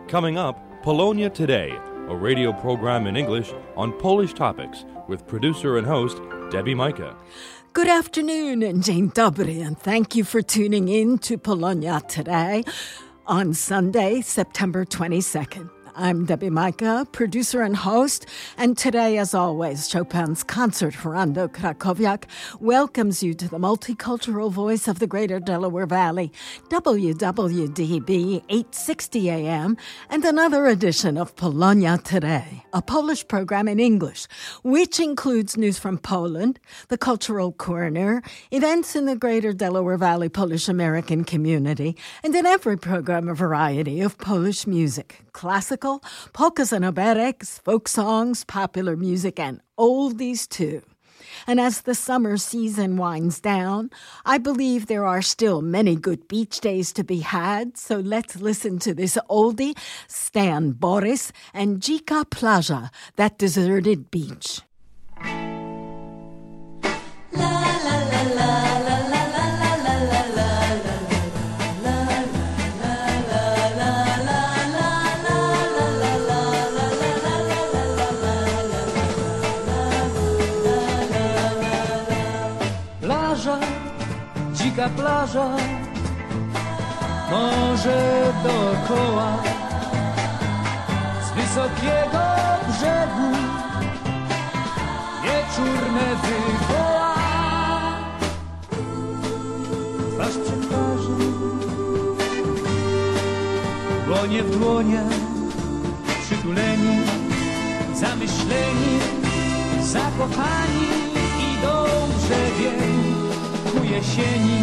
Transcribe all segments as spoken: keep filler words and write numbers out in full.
Coming up, Polonia Today, a radio program in English on Polish topics with producer and host Debbie Micah. Good afternoon and dzień dobry, and thank you for tuning in to Polonia Today on Sunday, September twenty-second. I'm Debbie Micah, producer and host, and today, as always, Chopin's concert Rondo Krakowiak welcomes you to the multicultural voice of the Greater Delaware Valley, W W D B eight sixty A M, and another edition of Polonia Today, a Polish program in English, which includes news from Poland, the cultural corner, events in the Greater Delaware Valley Polish American community, and in every program a variety of Polish music, classical, polkas and operets, folk songs, popular music, and oldies too. And as the summer season winds down, I believe there are still many good beach days to be had, so let's listen to this oldie, Stan Boris and Dzika Plaża, That Deserted Beach. Dzika plaża, morze dookoła, z wysokiego brzegu wieczórne wywoła. Twarz przy twarzy, dłonie w dłonie, przytuleni, zamyśleni, zakochani idą brzegiem ku jesieni.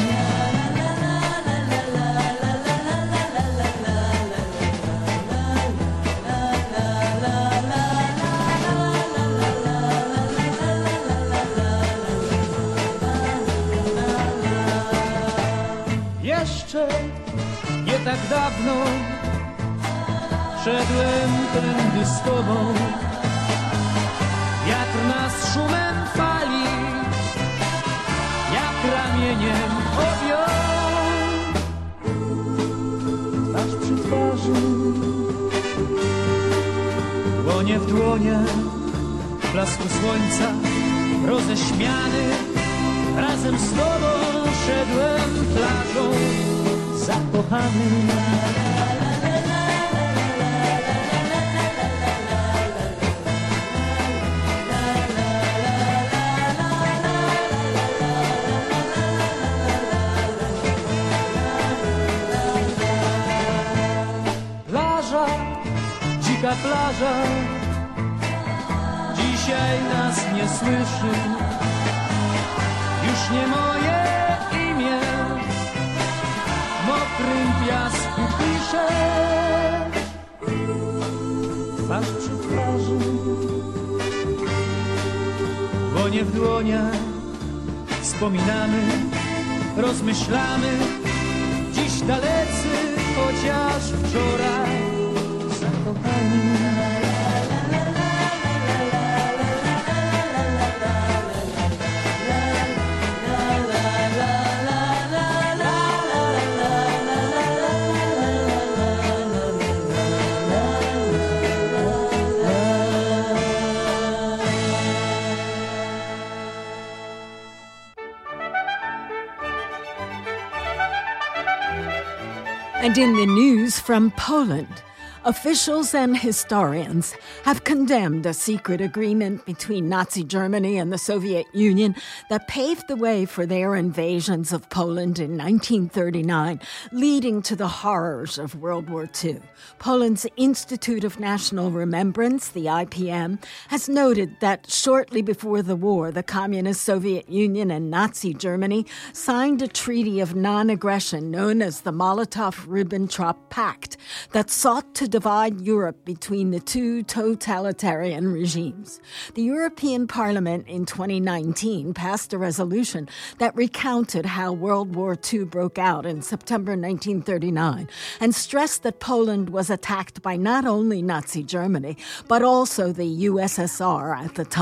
Jeszcze nie tak dawno szedłem tędy z tobą, wiatr nas szumem fali, jak ramieniem objął. Twarz przy twarzy, dłonie w dłonie, w blasku słońca, roześmiany, razem z tobą szedłem plażą, zakochany. Dzika plaża dzisiaj nas nie słyszy, już nie moje imię w mokrym piasku pisze. Twarz przy twarzy, dłonie w dłoniach, wspominamy, rozmyślamy, dziś dalecy, chociaż wczoraj zakochani. And in the news from Poland, officials and historians have condemned a secret agreement between Nazi Germany and the Soviet Union that paved the way for their invasions of Poland in nineteen thirty-nine, leading to the horrors of World War Two. Poland's Institute of National Remembrance, the I P M, has noted that shortly before the war, the Communist Soviet Union and Nazi Germany signed a treaty of non-aggression known as the Molotov-Ribbentrop Pact that sought to divide Europe between the two totalitarian regimes. The European Parliament in twenty nineteen passed a resolution that recounted how World War Two broke out in September nineteen thirty-nine and stressed that Poland was attacked by not only Nazi Germany, but also the U S S R at the time.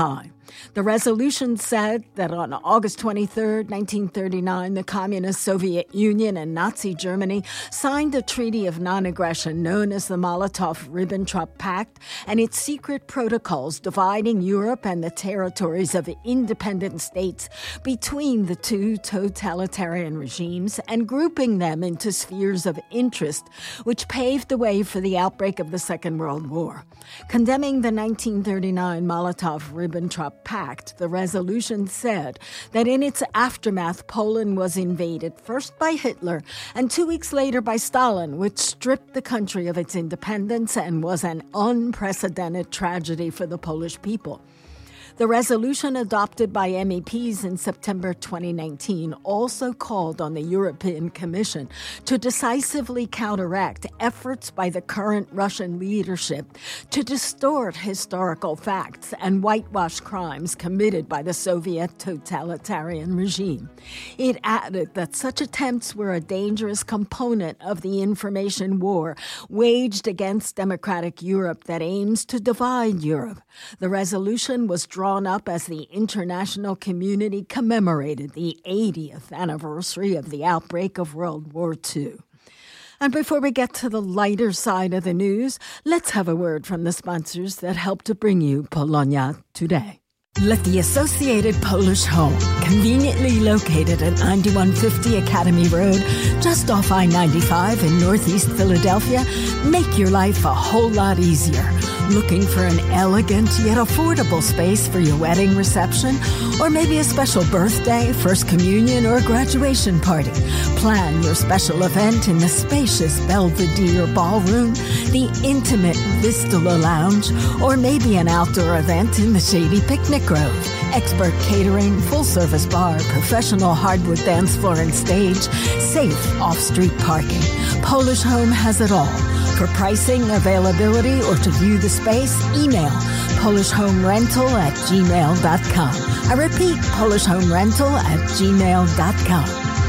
The resolution said that on August twenty-third, nineteen thirty-nine, the Communist Soviet Union and Nazi Germany signed a treaty of non-aggression known as the Molotov-Ribbentrop Pact and its secret protocols dividing Europe and the territories of independent states between the two totalitarian regimes and grouping them into spheres of interest, which paved the way for the outbreak of the Second World War. Condemning the nineteen thirty-nine Molotov-Ribbentrop Pact, the resolution said that in its aftermath, Poland was invaded first by Hitler and two weeks later by Stalin, which stripped the country of its independence and was an unprecedented tragedy for the Polish people. The resolution adopted by M E Ps in September twenty nineteen also called on the European Commission to decisively counteract efforts by the current Russian leadership to distort historical facts and whitewash crimes committed by the Soviet totalitarian regime. It added that such attempts were a dangerous component of the information war waged against democratic Europe that aims to divide Europe. The resolution was drawn up as the international community commemorated the eightieth anniversary of the outbreak of World War Two. And before we get to the lighter side of the news, let's have a word from the sponsors that help to bring you Polonia Today. Let the Associated Polish Home, conveniently located at ninety-one fifty Academy Road, just off I ninety-five in Northeast Philadelphia, make your life a whole lot easier. Looking for an elegant yet affordable space for your wedding reception, or maybe a special birthday, first communion, or graduation party? Plan your special event in the spacious Belvedere Ballroom, the intimate Vistula Lounge, or maybe an outdoor event in the shady Picnic Grove. Expert catering, full-service bar, professional hardwood dance floor and stage, safe off-street parking. Polish Home has it all. For pricing, availability, or to view the space, email polishhomerental at gmail dot com. I repeat, polishhomerental at gmail dot com.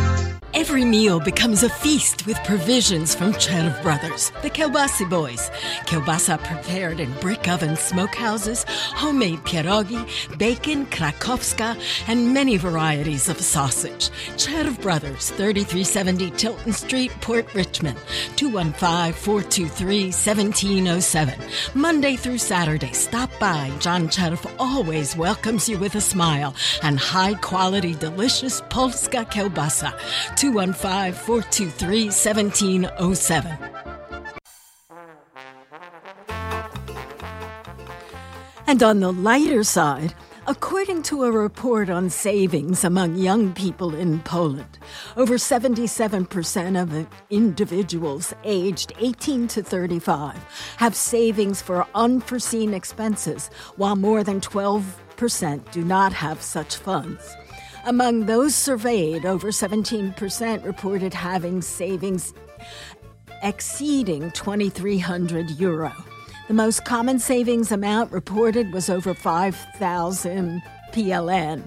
Every meal becomes a feast with provisions from Czerw Brothers, the Kiełbasy Boys. Kiełbasa prepared in brick oven smokehouses, homemade pierogi, bacon, krakowska, and many varieties of sausage. Czerw Brothers, thirty-three seventy Tilton Street, Port Richmond, two one five, four two three, one seven zero seven. Monday through Saturday, stop by. John Czerw always welcomes you with a smile and high-quality, delicious Polska Kiełbasa. two one five, four two three, one seven zero seven. And on the lighter side, according to a report on savings among young people in Poland, over seventy-seven percent of individuals aged eighteen to thirty-five have savings for unforeseen expenses, while more than twelve percent do not have such funds. Among those surveyed, over seventeen percent reported having savings exceeding twenty-three hundred euro. The most common savings amount reported was over five thousand P L N,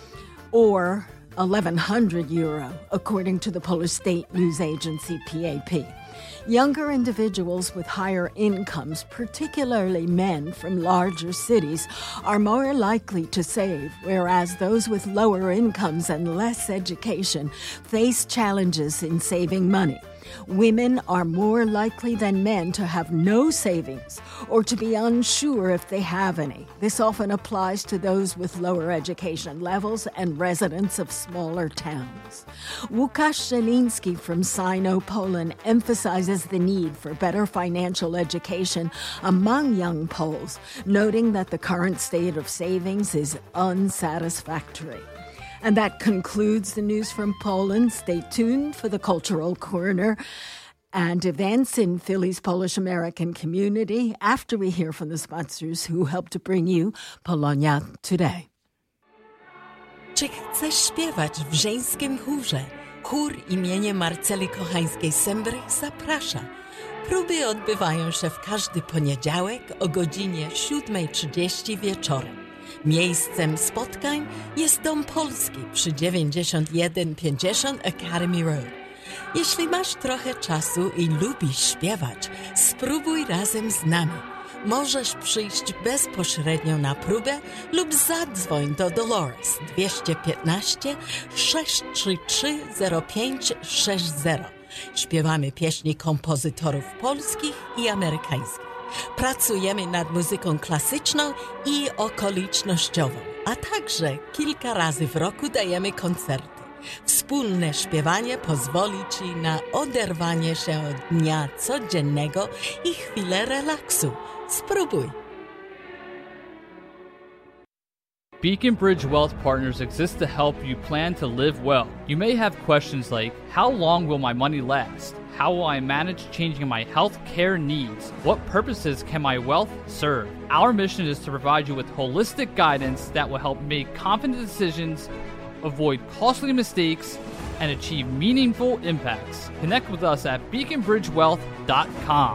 or eleven hundred euro, according to the Polish state news agency P A P. Younger individuals with higher incomes, particularly men from larger cities, are more likely to save, whereas those with lower incomes and less education face challenges in saving money. Women are more likely than men to have no savings or to be unsure if they have any. This often applies to those with lower education levels and residents of smaller towns. Łukasz Zielinski from Sino, Poland, emphasizes the need for better financial education among young Poles, noting that the current state of savings is unsatisfactory. And that concludes the news from Poland. Stay tuned for the Cultural Corner and events in Philly's Polish-American community after we hear from the sponsors who help to bring you Polonia Today. Czy chcesz śpiewać w żeńskim chórze? Chór imienia Marceli Kochańskiej-Sembrych zaprasza. Próby odbywają się w każdy poniedziałek o godzinie siódma trzydzieści wieczorem. Miejscem spotkań jest Dom Polski przy dziewięćdziesiąt jeden pięćdziesiąt Academy Road. Jeśli masz trochę czasu i lubisz śpiewać, spróbuj razem z nami. Możesz przyjść bezpośrednio na próbę lub zadzwoń do Dolores dwieście piętnaście, sześć trzy trzy, zero pięć sześć zero. Śpiewamy pieśni kompozytorów polskich i amerykańskich. Pracujemy nad muzyką klasyczną i okolicznościową, a także kilka razy w roku dajemy koncerty. Wspólne śpiewanie pozwoli Ci na oderwanie się od dnia codziennego i chwilę relaksu. Spróbuj! Beacon Bridge Wealth Partners exists to help you plan to live well. You may have questions like, how long will my money last? How will I manage changing my health care needs? What purposes can my wealth serve? Our mission is to provide you with holistic guidance that will help make confident decisions, avoid costly mistakes, and achieve meaningful impacts. Connect with us at beacon bridge wealth dot com.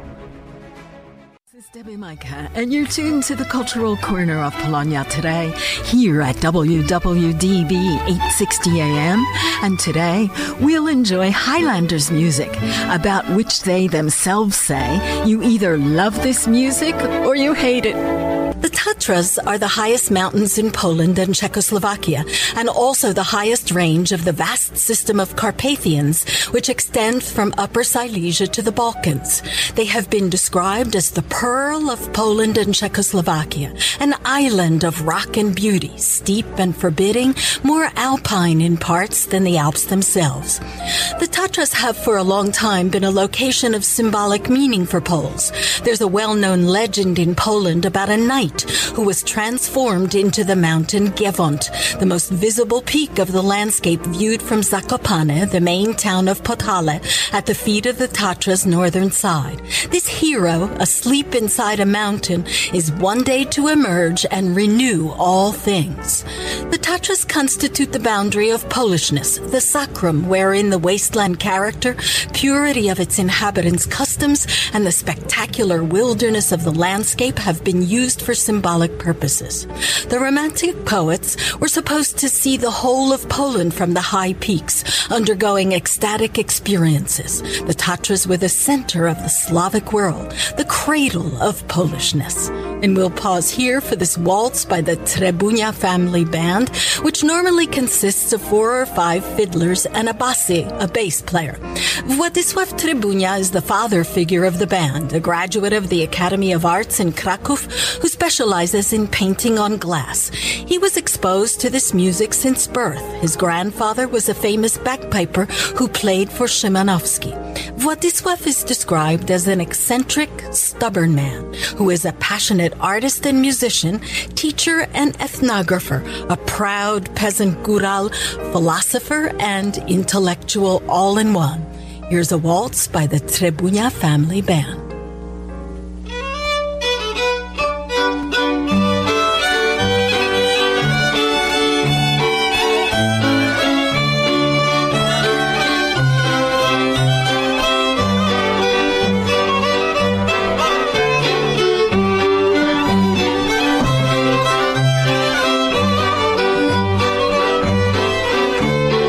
This is Debbie Micah, and you're tuned to the Cultural Corner of Polonia today, here at W W D B eight sixty A M. And today, we'll enjoy Highlanders music, about which they themselves say you either love this music or you hate it. The Tatras are the highest mountains in Poland and Czechoslovakia, and also the highest range of the vast system of Carpathians, which extend from Upper Silesia to the Balkans. They have been described as the pearl of Poland and Czechoslovakia, an island of rock and beauty, steep and forbidding, more alpine in parts than the Alps themselves. The Tatras have for a long time been a location of symbolic meaning for Poles. There's a well-known legend in Poland about a knight who was transformed into the mountain Giewont, the most visible peak of the landscape viewed from Zakopane, the main town of Podhale, at the feet of the Tatras' northern side. This hero, asleep inside a mountain, is one day to emerge and renew all things. The Tatras constitute the boundary of Polishness, the sacrum wherein the wasteland character, purity of its inhabitants' customs, and the spectacular wilderness of the landscape have been used for symbolic purposes. The Romantic poets were supposed to see the whole of Poland from the high peaks, undergoing ecstatic experiences. The Tatras were the center of the Slavic world, the cradle of Polishness. And we'll pause here for this waltz by the Trebunia family band, which normally consists of four or five fiddlers and a bassi, a bass player. Władysław Trebunia is the father figure of the band, a graduate of the Academy of Arts in Kraków, who specializes in painting on glass. He was exposed to this music since birth. His grandfather was a famous bagpiper who played for Szymanowski. Władysław is described as an eccentric, stubborn man who is a passionate artist and musician, teacher and ethnographer, a proud peasant Gural, philosopher and intellectual all-in-one. Here's a waltz by the Trebunia family band.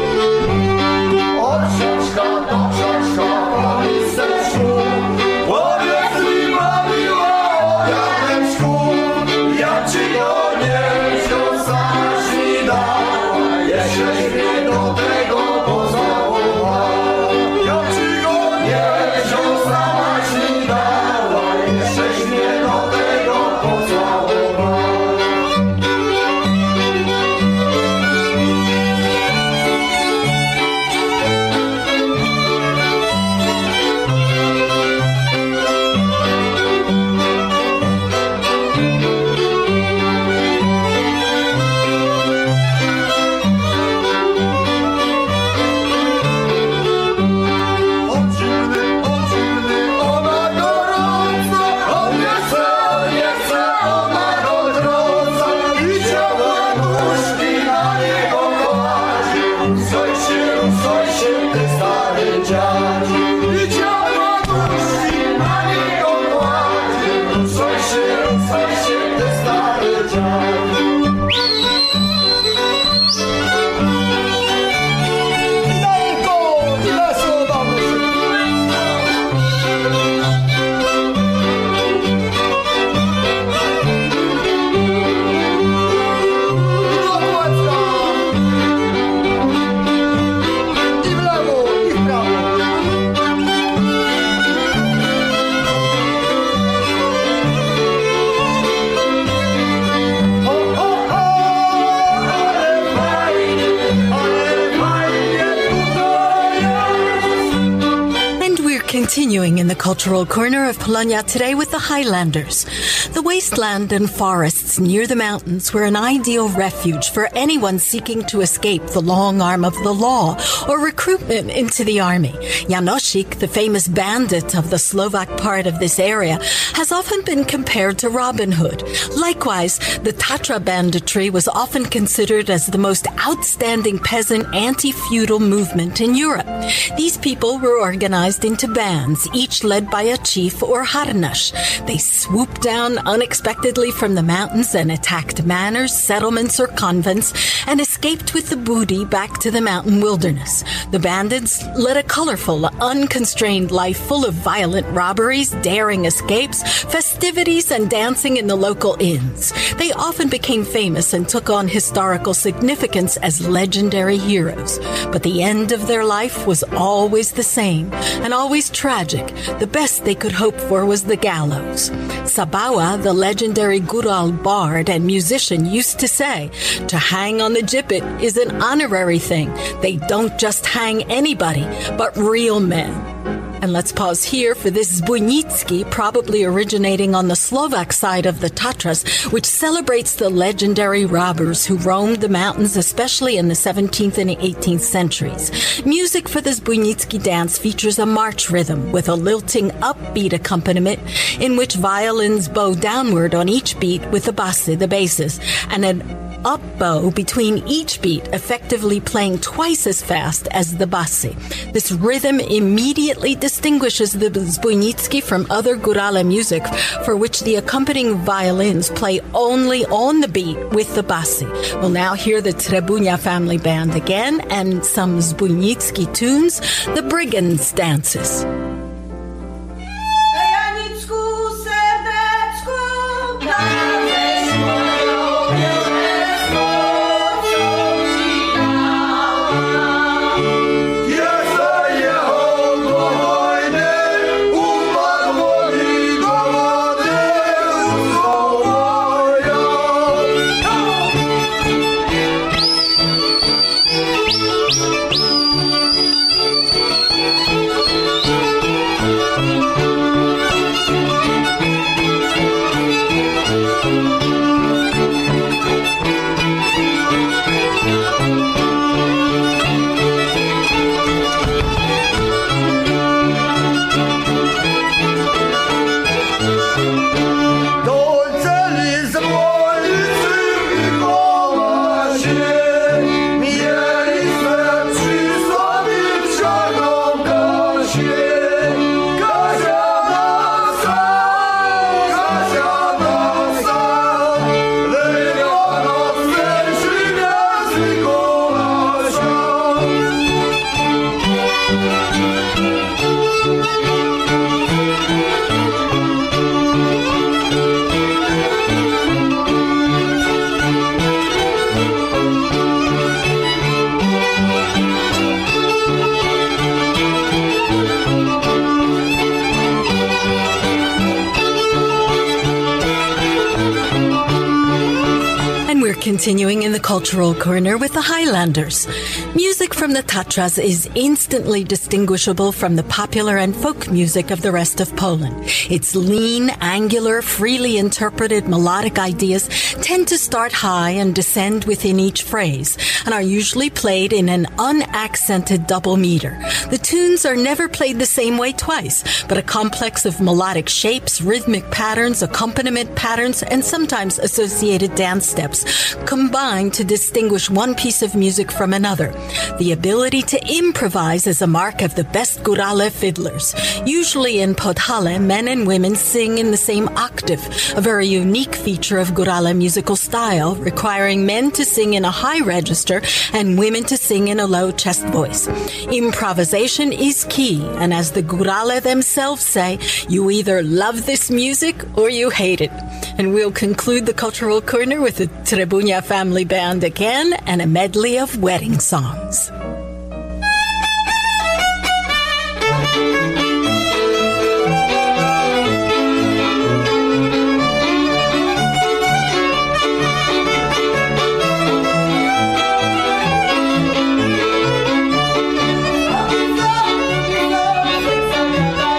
Whoa! continuing in the cultural corner of Polonia today with the Highlanders. The wasteland and forests near the mountains were an ideal refuge for anyone seeking to escape the long arm of the law or recruitment into the army. Janosik, the famous bandit of the Slovak part of this area, has often been compared to Robin Hood. Likewise, the Tatra banditry was often considered as the most outstanding peasant anti-feudal movement in Europe. These people were organized into bands, each led by a chief or harnash. They swooped down unexpectedly from the mountains and attacked manors, settlements, or convents, and escaped with the booty back to the mountain wilderness. The bandits led a colorful, unconstrained life full of violent robberies, daring escapes, festivities, and dancing in the local inns. They often became famous and took on historical significance as legendary heroes. But the end of their life was always the same, and always tragic. The best they could hope for was the gallows. Sabawa, the legendary Gural bard and musician, used to say, "To hang on the gibbet is an honorary thing. They don't just hang anybody, but real men." And let's pause here for this Zbójnicki, probably originating on the Slovak side of the Tatras, which celebrates the legendary robbers who roamed the mountains, especially in the seventeenth and eighteenth centuries. Music for the Zbójnicki dance features a march rhythm with a lilting upbeat accompaniment in which violins bow downward on each beat with the basy, the basses, and an up bow between each beat, effectively playing twice as fast as the basy. This rhythm immediately distinguishes the Zbójnicki from other Górale music, for which the accompanying violins play only on the beat with the basy. We'll now hear the Trebunia family band again and some Zbójnicki tunes, the Brigands dances. Continuing in the cultural corner with the Highlanders. Music from the Tatras is instantly distinguishable from the popular and folk music of the rest of Poland. Its lean, angular, freely interpreted melodic ideas tend to start high and descend within each phrase, and are usually played in an unaccented double meter. The tunes are never played the same way twice, but a complex of melodic shapes, rhythmic patterns, accompaniment patterns, and sometimes associated dance steps combine to distinguish one piece of music from another. The ability to improvise is a mark of the best Górale fiddlers. Usually in Podhale, men and women sing in the same octave, a very unique feature of Górale musical style, requiring men to sing in a high register and women to sing in a low chest voice. Improvisation is key, and as the Górale themselves say, you either love this music or you hate it. And we'll conclude the cultural corner with the Trebunia family band again and a medley of wedding songs. Thank you.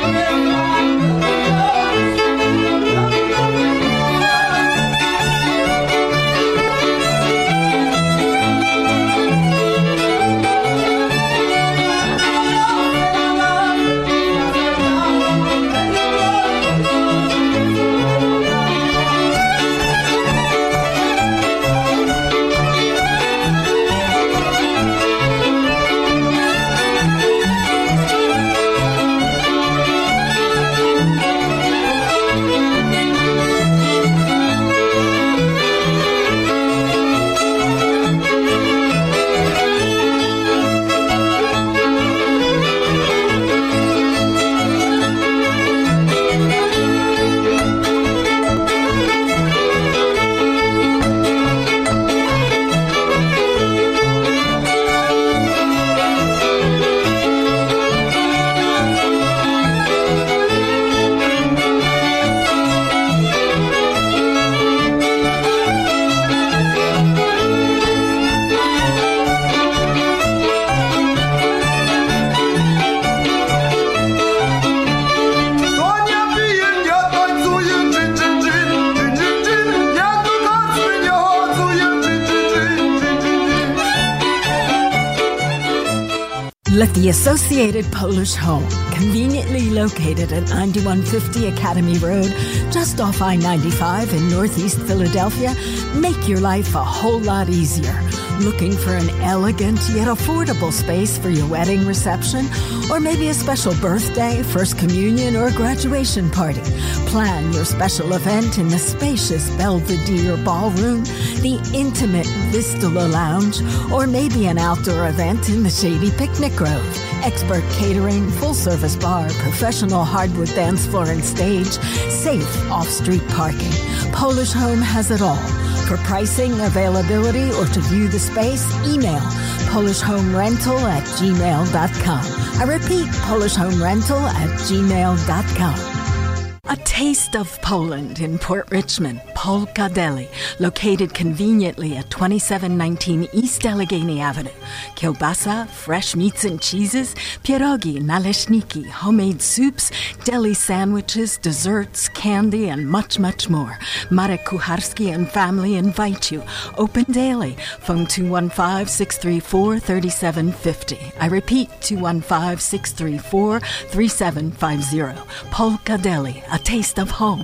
at the Associated Polish Home, conveniently located at ninety-one fifty Academy Road, just off I ninety-five in Northeast Philadelphia, make your life a whole lot easier. Looking for an elegant yet affordable space for your wedding reception, or maybe a special birthday, first communion, or graduation party? Plan your special event in the spacious Belvedere Ballroom, the intimate Vistula Lounge, or maybe an outdoor event in the shady Picnic Grove. Expert catering, full-service bar, professional hardwood dance floor and stage, safe off-street parking. Polish Home has it all. For pricing, availability, or to view the space, email polishhomerental at gmail dot com. I repeat, polishhomerental at gmail dot com. A taste of Poland in Port Richmond, Polka Deli, located conveniently at twenty-seven nineteen East Allegheny Avenue. Kielbasa, fresh meats and cheeses, pierogi, naleśniki, homemade soups, deli sandwiches, desserts, candy, and much, much more. Marek Kucharski and family invite you. Open daily. Phone two one five, six three four, three seven five zero. I repeat, two one five, six three four, three seven five zero. Polka Deli, a taste of home.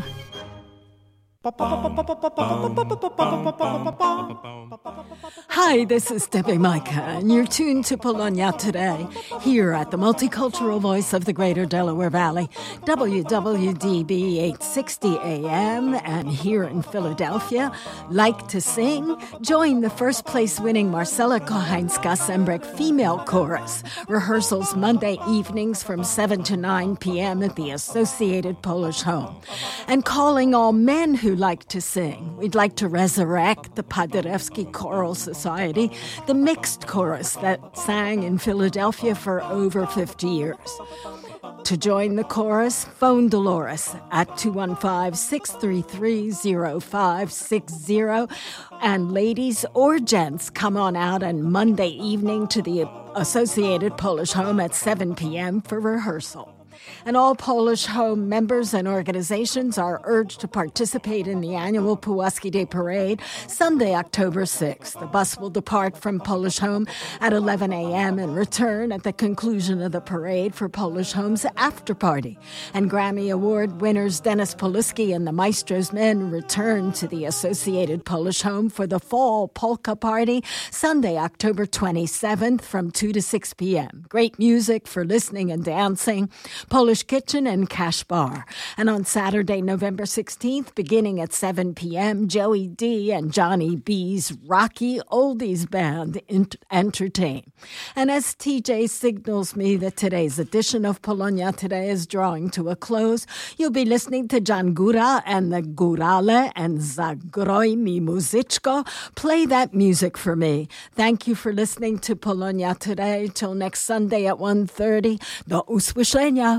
Hi, this is Debbie Micah, and you're tuned to Polonia Today, here at the multicultural voice of the Greater Delaware Valley, W W D B eight sixty A M, and here in Philadelphia. Like to sing? Join the first place winning Marcela Kochańska-Sembrek Female Chorus. Rehearsals Monday evenings from seven to nine p.m. at the Associated Polish Home. And calling all men who like to sing, we'd like to resurrect the Paderewski Choral Society, the mixed chorus that sang in Philadelphia for over fifty years. To join the chorus, phone Dolores at two one five, six three three, zero five six zero. And ladies or gents, come on out on Monday evening to the Associated Polish Home at seven p.m. for rehearsal. And all Polish Home members and organizations are urged to participate in the annual Pulaski Day Parade, Sunday, October sixth. The bus will depart from Polish Home at eleven a.m. and return at the conclusion of the parade for Polish Home's after party. And Grammy Award winners Dennis Polisky and the Maestro's Men return to the Associated Polish Home for the Fall Polka Party, Sunday, October twenty-seventh from two to six p.m. Great music for listening and dancing, Polish Kitchen and Cash Bar. And on Saturday, November sixteenth, beginning at seven p.m., Joey D and Johnny B's Rocky Oldies Band ent- entertain. And as T J signals me that today's edition of Polonia Today is drawing to a close, you'll be listening to Jan Góra and the Górale and Zagroj mi muzyczko. Play that music for me. Thank you for listening to Polonia Today. Till next Sunday at one thirty. Do usłyszenia.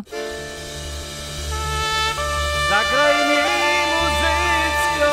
Zagraj mi muzyczko.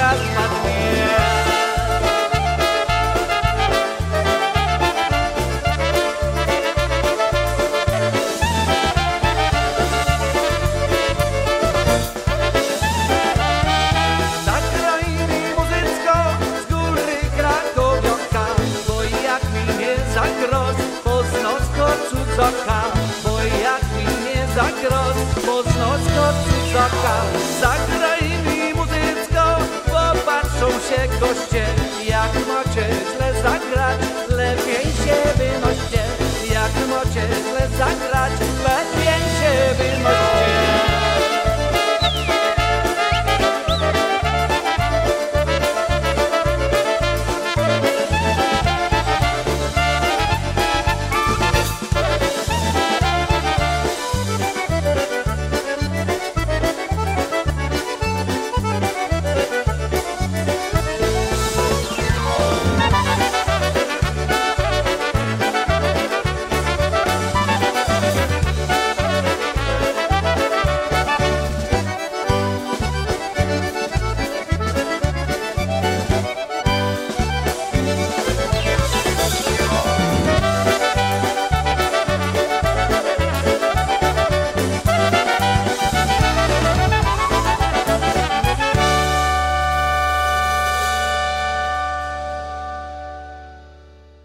raz na dnie. Zagraj mi muzycko z góry Krakowiaka, bo jak minie za grosz